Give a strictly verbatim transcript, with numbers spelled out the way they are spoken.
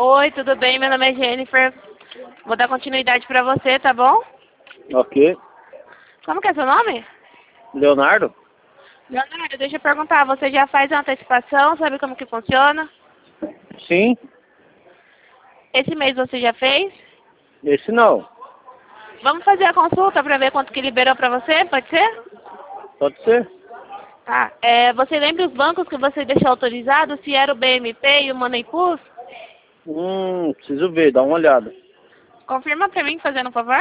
Oi, tudo bem? Meu nome é Jennifer. Vou dar continuidade pra você, tá bom? Ok. Como que é seu nome? Leonardo? Leonardo, deixa eu perguntar, você já faz a antecipação? Sabe como que funciona? Sim. Esse mês você já fez? Esse não. Vamos fazer a consulta pra ver quanto que liberou pra você, pode ser? Pode ser? Tá. É, você lembra os bancos que você deixou autorizados? Se era o B M P e o Money Plus? Hum, preciso ver, dá uma olhada. Confirma pra mim, fazendo um favor.